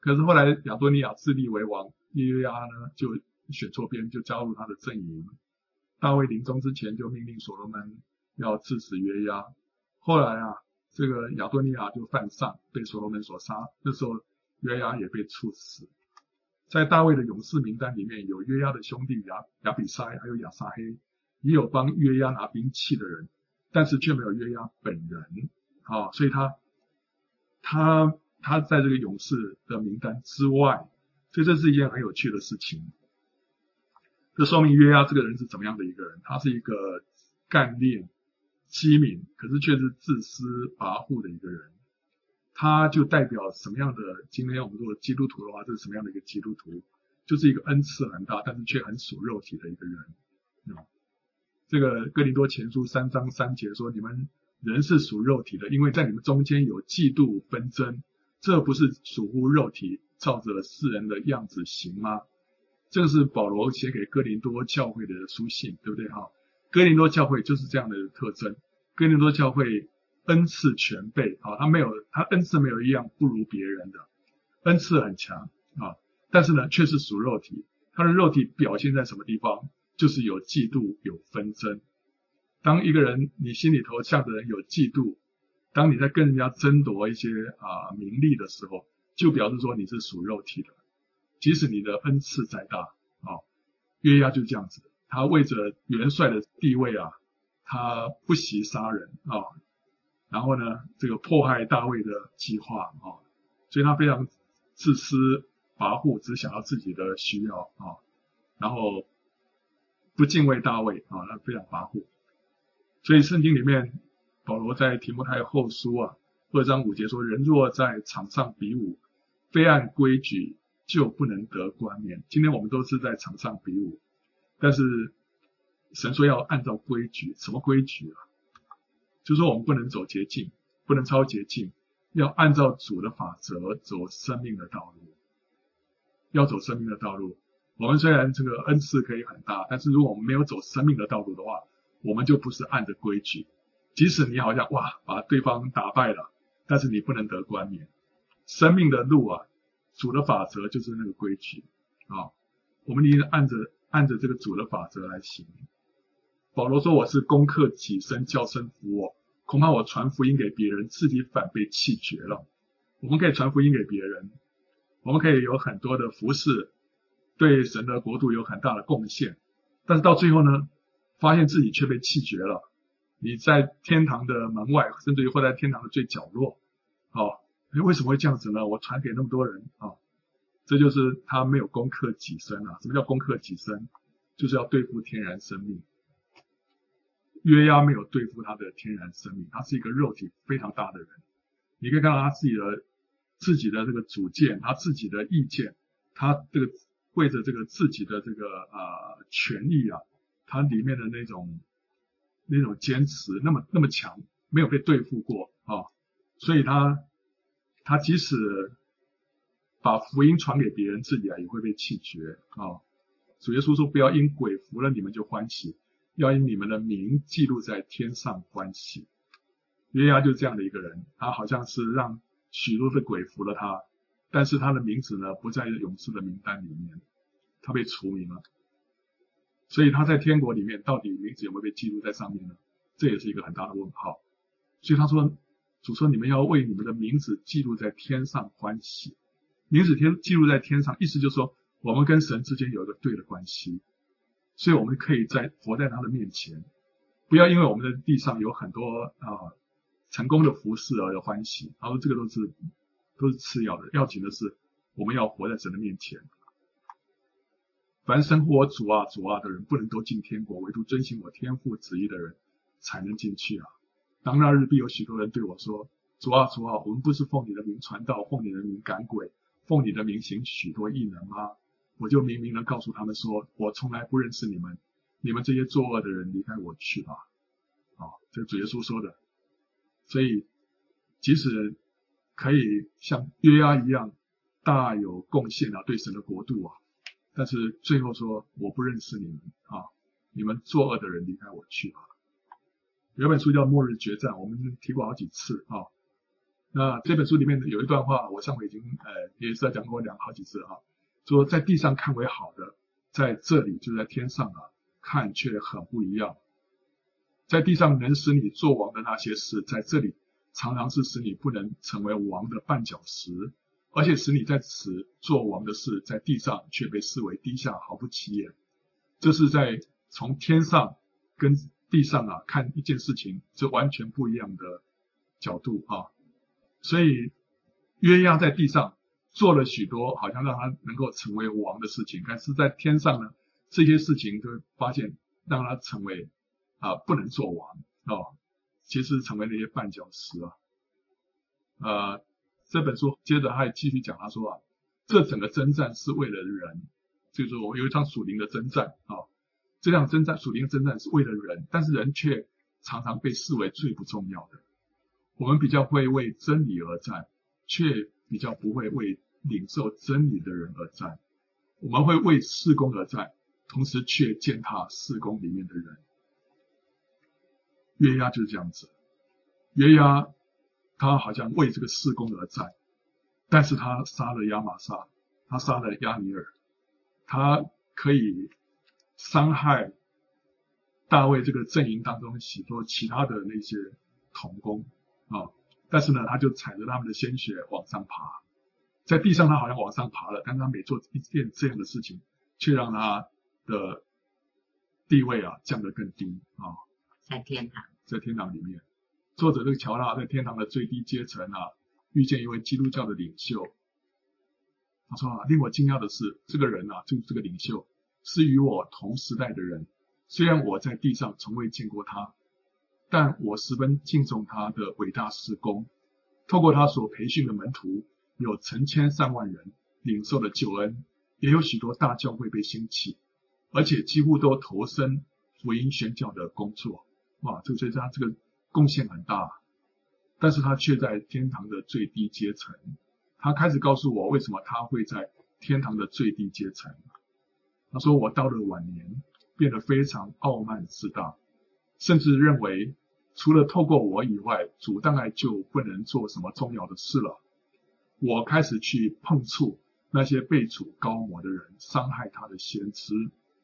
可是后来亚多尼亚自立为王，约押呢就选错边，就加入他的阵营。大卫临终之前就命令所罗门要治死约押。后来啊，这个亚多尼亚就犯上，被所罗门所杀。那时候约押也被处死。在大卫的勇士名单里面，有约押的兄弟亚亚比筛，还有亚撒黑，也有帮约押拿兵器的人，但是却没有约押本人。啊，所以他他他在这个勇士的名单之外，所以这是一件很有趣的事情。这说明约押这个人是怎么样的一个人？他是一个干练、机敏，可是却是自私跋扈的一个人。他就代表什么样的？今天我们说基督徒的话，这是什么样的一个基督徒？就是一个恩赐很大，但是却很属肉体的一个人。嗯，这个哥林多前书三章三节说：“你们人是属肉体的，因为在你们中间有嫉妒纷争，这不是属乎肉体，照着世人的样子行吗？”这个是保罗写给哥林多教会的书信，对不对哈？哥林多教会就是这样的特征。哥林多教会恩赐全备啊，他没有他恩赐没有一样不如别人的，恩赐很强啊，但是呢却是属肉体。他的肉体表现在什么地方？就是有嫉妒，有纷争。当一个人你心里头向着人有嫉妒，当你在跟人家争夺一些啊名利的时候，就表示说你是属肉体的。即使你的恩赐再大啊，约押就这样子，他为着元帅的地位啊，他不惜杀人啊，然后呢，这个迫害大卫的计划啊，所以他非常自私跋扈，只想要自己的需要啊，然后不敬畏大卫啊，他非常跋扈。所以圣经里面，保罗在提摩太后书啊二章五节说：“人若在场上比武，非按规矩，就不能得冠冕。”今天我们都是在场上比武，但是神说要按照规矩，什么规矩啊？就是说我们不能走捷径，不能超捷径，要按照主的法则走生命的道路，要走生命的道路。我们虽然这个恩赐可以很大，但是如果我们没有走生命的道路的话，我们就不是按着规矩。即使你好像哇把对方打败了，但是你不能得冠冕。生命的路啊，主的法则就是那个规矩啊，我们一定按着按着这个主的法则来行。保罗说：“我是攻克己身，叫身服我，恐怕我传福音给别人，自己反被弃绝了。”我们可以传福音给别人，我们可以有很多的服事，对神的国度有很大的贡献，但是到最后呢，发现自己却被弃绝了。你在天堂的门外，甚至于或在天堂的最角落，哦，为什么会这样子呢？我传给那么多人啊，哦，这就是他没有攻克己身啊。什么叫攻克己身？就是要对付天然生命。约押没有对付他的天然生命，他是一个肉体非常大的人。你可以看到他自己的自己的这个主见，他自己的意见，他这个为着这个自己的这个呃权益啊，他里面的那种那种坚持那么那么强，没有被对付过啊，所以他他即使把福音传给别人，自己啊也会被弃绝啊。主耶稣说：“不要因鬼服了你们就欢喜，要因你们的名记录在天上欢喜。”约押就是这样的一个人，他好像是让许多的鬼服了他，但是他的名字呢不在勇士的名单里面，他被除名了。所以他在天国里面到底名字有没有被记录在上面呢？这也是一个很大的问号。所以他说，主说你们要为你们的名字记录在天上欢喜。名字天记录在天上，意思就是说我们跟神之间有一个对的关系，所以我们可以在活在他的面前，不要因为我们的地上有很多啊、呃、成功的服事而有欢喜。他说这个都是都是次要的，要紧的是我们要活在神的面前。凡生活主啊主啊的人，不能都进天国，唯独遵行我天父旨意的人才能进去啊。当那日必有许多人对我说：“主啊主啊，我们不是奉你的名传道，奉你的名赶鬼，奉你的名行许多异能吗？”我就明明的告诉他们说：“我从来不认识你们，你们这些作恶的人，离开我去吧。”啊，这是主耶稣说的。所以即使可以像约押一样大有贡献啊，对神的国度啊，但是最后说我不认识你们啊，你们作恶的人离开我去吧。有一本书叫《末日决战》，我们提过好几次啊。 那这本书里面有一段话，我上回已经呃也是在讲过两好几次啊，说在地上看为好的，在这里就是在天上啊看却很不一样。在地上能使你做王的那些事，在这里常常是使你不能成为王的绊脚石，而且使你在此做王的事，在地上却被视为低下，毫不起眼。这是在从天上跟地上啊看一件事情，是完全不一样的角度啊。所以约押在地上做了许多好像让他能够成为王的事情，但是在天上呢，这些事情都发现让他成为啊不能做王哦，其实成为那些绊脚石啊。呃，这本书接着他还继续讲，他说啊，这整个征战是为了人，就是说我有一场属灵的征战啊，这场征战属灵的征战是为了人，但是人却常常被视为最不重要的。我们比较会为真理而战，却比较不会为领受真理的人而战。我们会为事工而战，同时却践踏事工里面的人。约押就是这样子，约押他好像为这个事工而战，但是他杀了亚玛撒，他杀了亚尼尔，他可以伤害大卫这个阵营当中许多其他的那些同工啊，但是呢，他就踩着他们的鲜血往上爬，在地上他好像往上爬了，但是他每做一件这样的事情，却让他的地位啊降得更低啊。 在天堂， 在天堂里面，作者这个乔纳在天堂的最低阶层啊，遇见一位基督教的领袖。他说啊，令我惊讶的是，这个人啊，就是这个领袖，是与我同时代的人。虽然我在地上从未见过他，但我十分敬重他的伟大事工。透过他所培训的门徒，有成千上万人领受了救恩，也有许多大教会被兴起，而且几乎都投身福音宣教的工作。哇，这所以他这个贡献很大，但是他却在天堂的最低阶层。他开始告诉我为什么他会在天堂的最低阶层。他说我到了晚年变得非常傲慢自大，甚至认为除了透过我以外，主大概就不能做什么重要的事了。我开始去碰触那些被主膏抹的人，伤害他的先知。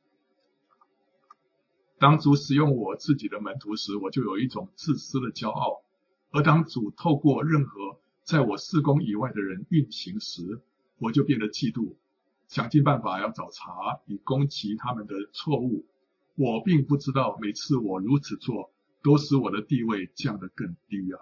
当主使用我自己的门徒时，我就有一种自私的骄傲；而当主透过任何在我事工以外的人运行时，我就变得嫉妒，想尽办法要找茬，以攻击他们的错误。我并不知道，每次我如此做，都使我的地位降得更低啊。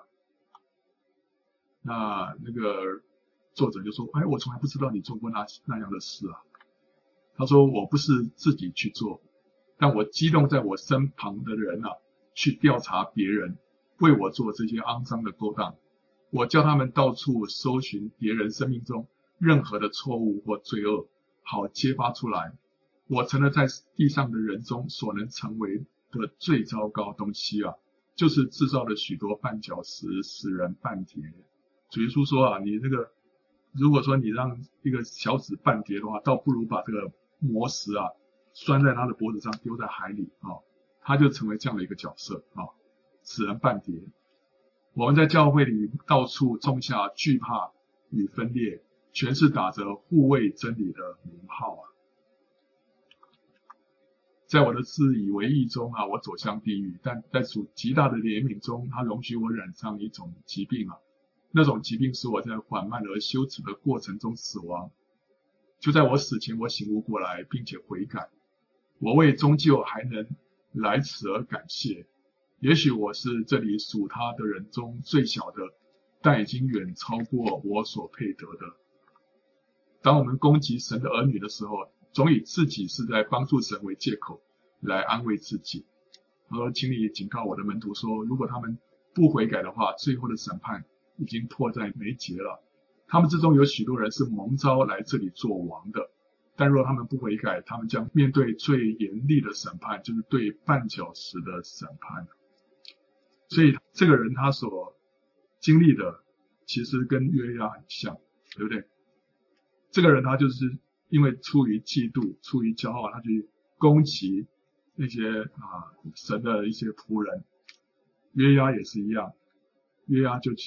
那那个作者就说：“哎，我从来不知道你做过那那样的事啊。”他说：“我不是自己去做。”但我激动在我身旁的人啊，去调查别人为我做这些肮脏的勾当。我叫他们到处搜寻别人生命中任何的错误或罪恶，好揭发出来。我成了在地上的人中所能成为的最糟糕东西啊，就是制造了许多绊脚石，使人绊跌。主耶稣说啊，你这个如果说你让一个小子绊跌的话，倒不如把这个磨石啊拴在他的脖子上，丢在海里啊，他就成为这样的一个角色啊，使人绊跌。我们在教会里到处种下惧怕与分裂，全是打着护卫真理的名号啊。在我的自以为意中啊，我走向地狱，但在主极大的怜悯中，他容许我染上一种疾病啊，那种疾病使我在缓慢而羞耻的过程中死亡。就在我死前，我醒悟过来，并且悔改。我为终究还能来此而感谢。也许我是这里属他的人中最小的，但已经远超过我所配得的。当我们攻击神的儿女的时候，总以自己是在帮助神为借口来安慰自己。他说，请你警告我的门徒说，如果他们不悔改的话，最后的审判已经迫在眉睫了。他们之中有许多人是蒙召来这里做王的，但若他们不悔改，他们将面对最严厉的审判，就是对绊脚石的审判。所以这个人他所经历的其实跟约押很像，对不对？这个人他就是因为出于嫉妒，出于骄傲，他去攻击那些啊神的一些仆人。约押也是一样，约押就去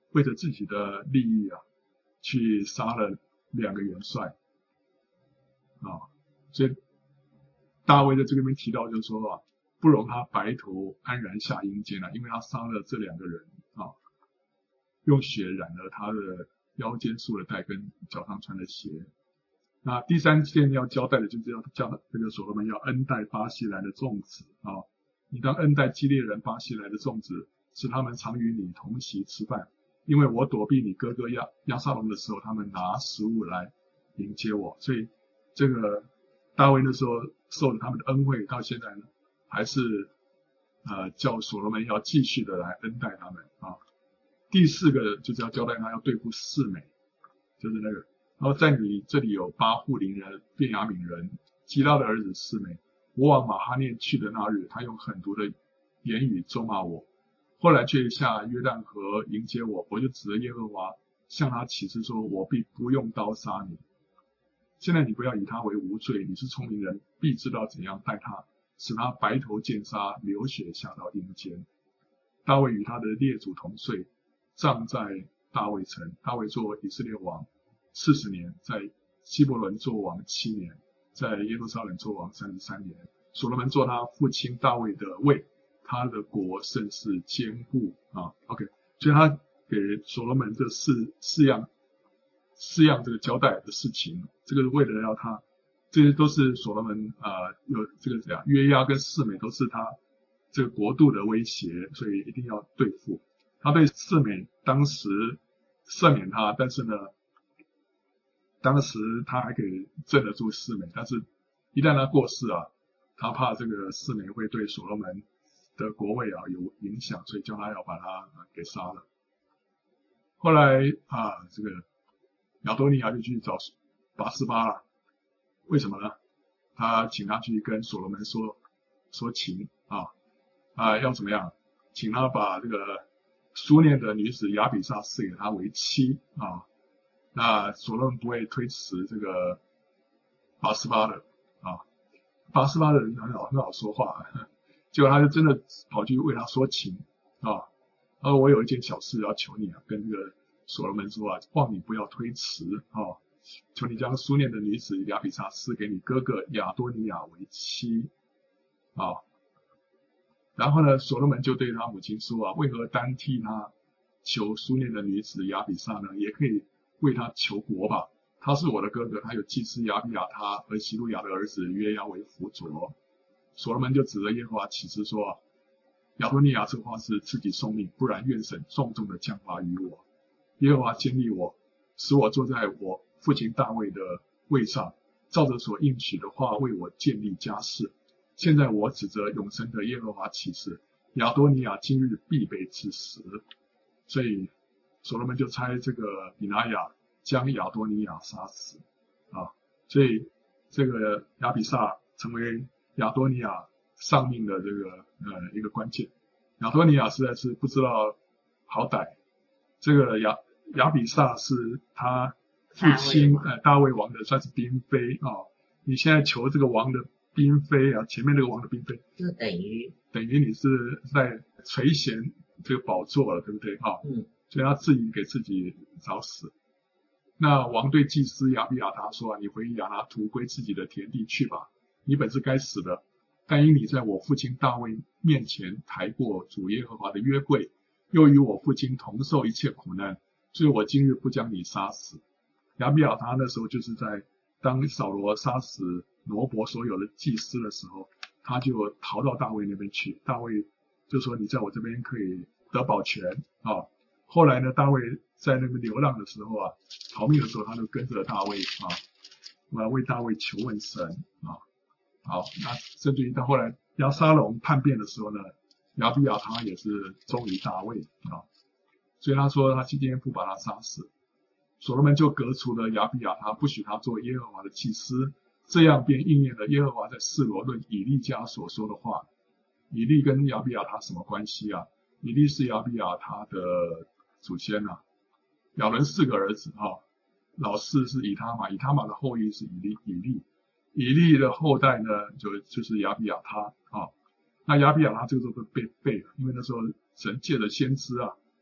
为着自己的利益啊，去杀了两个元帅啊。所以大卫在这边提到，就是说啊，不容他白头安然下阴间啊，因为他杀了这两个人啊，用血染了他的腰间束的带跟脚上穿的鞋。那第三件要交代的就是要叫这个所罗门要恩待巴西来的众子啊，你当恩待基列人巴西来的众子，使他们常与你同席吃饭，因为我躲避你哥哥亚亚撒龙的时候，他们拿食物来迎接我。所以这个大卫那时候受了他们的恩惠，到现在呢还是呃叫所罗门要继续的来恩待他们啊。第四个就是要交代他要对付示每，就是那个。然后在你这里有巴户林人、便雅悯人、基拉的儿子示每。我往马哈念去的那日，他用狠毒的言语咒骂我，后来却下约旦河迎接我，我就指着耶和华向他起誓说，我必不用刀杀你。现在你不要以他为无罪，你是聪明人，必知道怎样待他，使他白头见杀，流血下到阴间。大卫与他的列祖同睡，葬在大卫城。大卫做以色列王四十年，在希伯伦做王七年，在耶路撒冷做王三十三年。所罗门做他父亲大卫的位，他的国甚是坚固啊。OK， 所以他给所罗门这四四样四样这个交代的事情，这个为了要他，这些都是所罗门啊、呃、有这个怎样约押跟示每都是他这个国度的威胁，所以一定要对付。他对示每当时赦免他，但是呢，当时他还可以镇得住示每，但是一旦他过世啊，他怕这个示每会对所罗门的国位啊有影响，所以叫他要把他给杀了。后来啊，这个亚多尼亚就去找拔示巴了，为什么呢？他请他去跟所罗门说说情啊啊，要怎么样？请他把这个苏念的女子亚比煞赐给他为妻啊。那所罗门不会推辞这个拔示巴的啊，拔示巴的人很好很好说话，结果他就真的跑去为他说情啊。而我有一件小事要求你啊，跟这个所罗门说啊，望你不要推辞啊，求你将苏念的女子亚比煞赐给你哥哥亚多尼亚为妻啊。然后呢，所罗门就对他母亲说啊，为何单替他求苏念的女子亚比煞呢？也可以为他求国吧。他是我的哥哥，他有祭司亚比亚他和希路亚的儿子约押为辅佐。所罗门就指着耶和华起誓说啊，亚多尼亚这话是自己送命，不然愿神重重的降罚于我。耶和华坚立我，使我坐在我父亲大卫的位上，照着所应许的话为我建立家室。现在我指着永生的耶和华起誓，亚多尼亚今日必被致死。所以所罗门就差这个比拿雅将亚多尼亚杀死啊，所以这个亚比煞成为亚多尼亚丧命的这个呃一个关键。亚多尼亚实在是不知道好歹，这个亚亚比煞是他父亲大 呃大卫王的算是嫔妃啊。你现在求这个王的嫔妃啊，前面那个王的嫔妃， 就等于等于你是在垂涎这个宝座了，对不对啊？ 嗯， 所以他自己给自己找死。那王对祭司亚比亚他说啊，你回亚拿图归自己的田地去吧，你本是该死的，但因你在我父亲大卫面前抬过主耶和华的约柜，又与我父亲同受一切苦难，所以我今日不将你杀死。亚比亚他那时候就是在当扫罗杀死罗伯所有的祭司的时候，他就逃到大卫那边去。大卫就说你在我这边可以得保全啊。后来呢，大卫在那个流浪的时候啊，逃命的时候，他就跟着大卫啊，我要为大卫求问神啊。好，那甚至于到后来亚沙龙叛变的时候呢，亚比亚他也是忠于大卫啊，所以他说他今天不把他杀死。所罗门就革除了亚比亚他，不许他做耶和华的祭司，这样便应验了耶和华在示罗论以利家所说的话。以利跟亚比亚他什么关系啊？以利是亚比亚他的祖先啊，亚伦四个儿子啊，老四是以他玛，以他玛的后裔是以利，以利，以利的后代呢，就就是亚比亚他啊。那亚比亚他这个时候被背了，因为那时候神借着先知啊，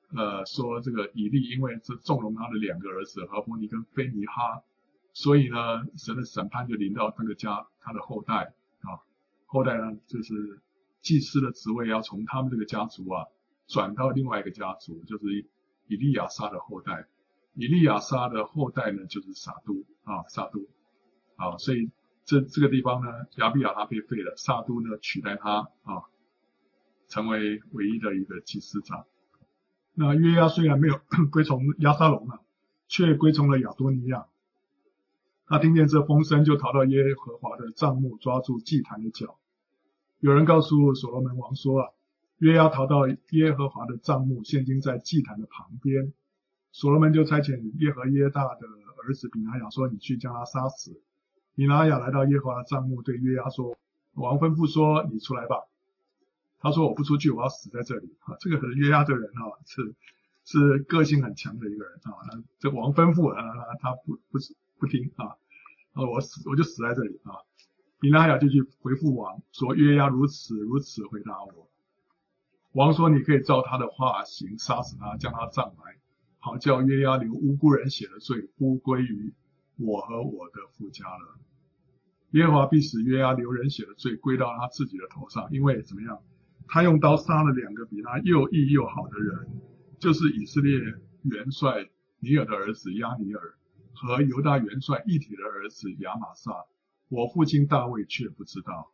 呃说这个以利因为是纵容他的两个儿子何伯尼跟菲尼哈，所以呢神的审判就临到那个家他的后代啊，后代呢就是祭司的职位要从他们这个家族啊转到另外一个家族，就是以利亚撒的后代。以利亚撒的后代呢就是撒督啊，撒督啊，所以这这个地方呢，亚比亚他被废了，撒督呢取代他啊，成为唯一的一个祭司长。那约押虽然没有归从押沙龙啊，却归从了亚多尼亚。他听见这风声，就逃到耶和华的帐幕，抓住祭坛的脚。有人告诉所罗门王说啊，约押逃到耶和华的帐幕，现今在祭坛的旁边。所罗门就差遣耶和耶大的儿子比拿雅说，你去将他杀死。比拿雅来到耶和华的帐幕，对约押说，王吩咐说，你出来吧。他说，我不出去，我要死在这里啊。这个约押的人啊，是是个性很强的一个人啊。这王吩咐啊，他不不不听啊，我死我就死在这里啊。比拿雅就去回复王说，约押如此如此回答我。王说，你可以照他的话行，杀死他，将他葬埋，好叫约押流无辜人血的罪呼归于我和我的父家了。耶和华必使约押流人血的罪归到他自己的头上，因为怎么样？他用刀杀了两个比他又义又好的人，就是以色列元帅尼尔的儿子押尼尔和犹大元帅一体的儿子亚玛撒。我父亲大卫却不知道。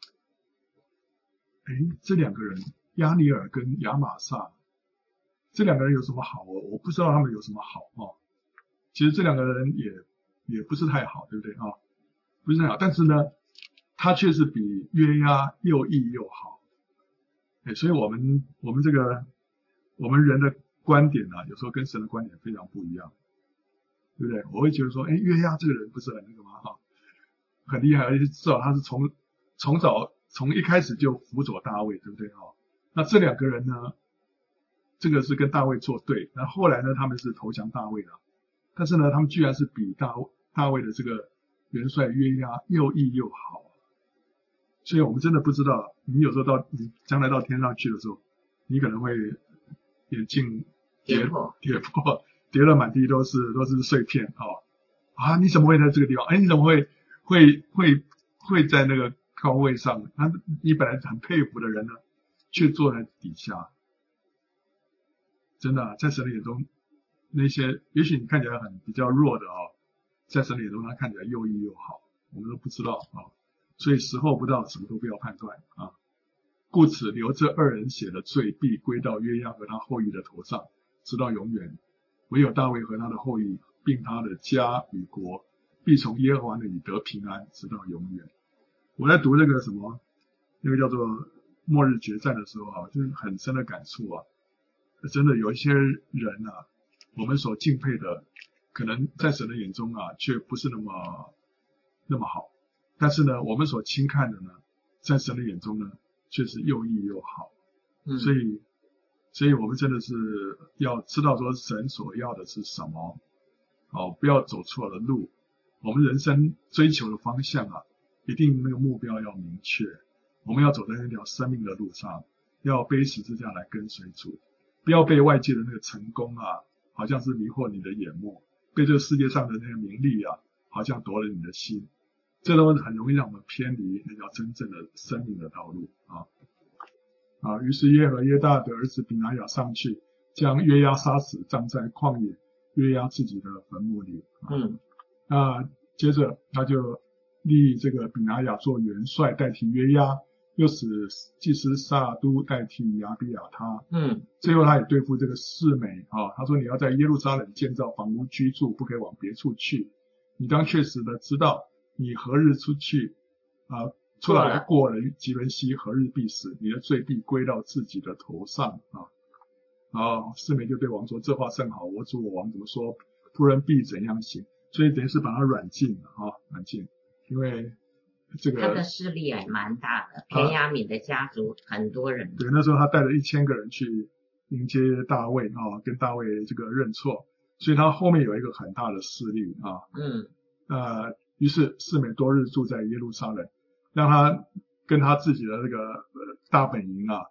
哎，这两个人押尼尔跟亚玛撒，这两个人有什么好？我我不知道他们有什么好哦。其实这两个人也也不是太好，对不对啊？不是太好，但是呢，他却是比约押又义又好。哎，所以我们我们这个我们人的观点啊，有时候跟神的观点非常不一样，对不对？我会觉得说，哎，约押这个人不是很那个吗？哈，很厉害，而且至少他是从从早从一开始就辅佐大卫，对不对？哈，那这两个人呢，这个是跟大卫作对，那后来呢，他们是投降大卫的，但是呢，他们居然是比大大卫的这个元帅约押又义又好。所以我们真的不知道，你有时候到你将来到天上去的时候，你可能会眼镜跌破，跌破，跌了满地都是都是碎片哦。啊，你怎么会在这个地方？哎，你怎么会会会会在那个高位上？那你本来很佩服的人呢，却坐在底下。真的啊，在神的眼中，那些也许你看起来很比较弱的哦，在神的眼中他看起来又义又好，我们都不知道啊。所以时候不到，什么都不要判断啊。故此流这二人血的罪必归到约押和他后裔的头上，直到永远。唯有大卫和他的后裔，并他的家与国，必从耶和华那里得平安，直到永远。我在读这个什么，那个叫做末日决战的时候啊，就是很深的感触啊。真的有一些人啊，我们所敬佩的，可能在神的眼中啊，却不是那么那么好。但是呢，我们所轻看的呢，在神的眼中呢，却是又义又好。嗯，所以，所以我们真的是要知道说神所要的是什么，哦，不要走错了路。我们人生追求的方向啊，一定那个目标要明确。我们要走在那条生命的路上，要背十字架来跟随主，不要被外界的那个成功啊，好像是迷惑你的眼目，被这个世界上的那个名利啊，好像夺了你的心。这都很容易让我们偏离那条真正的生命的道路啊啊！于是约和耶大的儿子比拿雅上去，将约押杀死，葬在旷野约押自己的坟墓里。啊、嗯，那接着他就立这个比拿雅做元帅，代替约押，又使祭司撒都代替亚比亚他。嗯，最后他也对付这个示每啊，他说你要在耶路撒冷建造房屋居住，不可以往别处去。你当确实的知道。你何日出去啊、呃？出来过了吉伦西，何日必死？你的罪必归到自己的头上啊！然后示每就对王说：“这话甚好，我主我王怎么说，仆人必怎样行。”所以等于是把他软禁了啊，软禁，因为这个他的势力也蛮大的，便雅悯的家族、啊、很多人。 对，那时候他带了一千个人去迎接大卫啊，跟大卫这个认错，所以他后面有一个很大的势力啊。嗯，呃。于是示每多日住在耶路撒冷，让他跟他自己的那个大本营啊，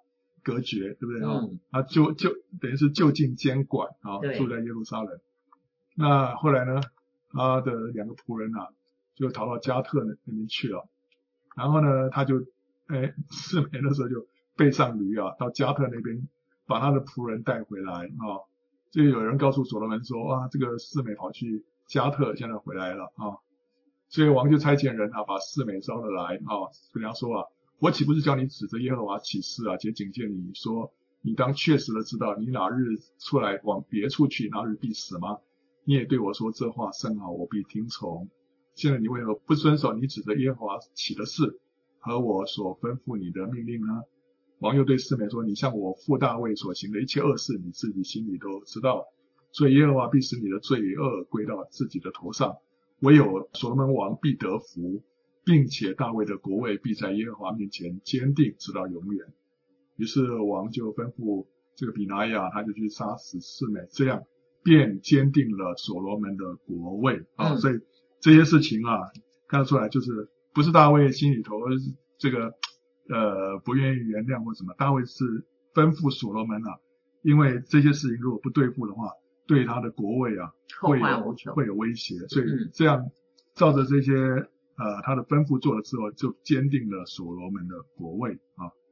隔绝，对不对？ 嗯哦，他就就等于是就近监管啊， 对住在耶路撒冷。那后来呢，他的两个仆人啊，就逃到加特那那边去了。然后呢，他就，哎，示每那时候就背上驴啊，到加特那边把他的仆人带回来啊。就有人告诉所罗门说，哇，这个示每跑去加特，现在回来了啊。所以王就差遣人啊，把示每招了来啊，跟他说啊，我岂不是叫你指着耶和华起誓啊，且警戒你说，你当确实的知道，你哪日出来往别处去，哪日必死吗？你也对我说这话甚好，我必听从。现在你为何不遵守你指着耶和华起的誓和我所吩咐你的命令呢？王又对示每说，你向我父大卫所行的一切恶事，你自己心里都知道，所以耶和华必使你的罪恶归到自己的头上，唯有所罗门王必得福，并且大卫的国位必在耶和华面前坚定直到永远。于是王就吩咐这个比拿雅，他就去杀死示每，这样便坚定了所罗门的国位啊。 嗯、 所以这些事情啊，看得出来，就是不是大卫心里头这个呃不愿意原谅或什么，大卫是吩咐所罗门啊，因为这些事情如果不对付的话，对他的国位啊后会有患无穷， 会有威胁，所以嗯这样照着这些呃他的吩咐做了之后，就坚定了所罗门的国位啊。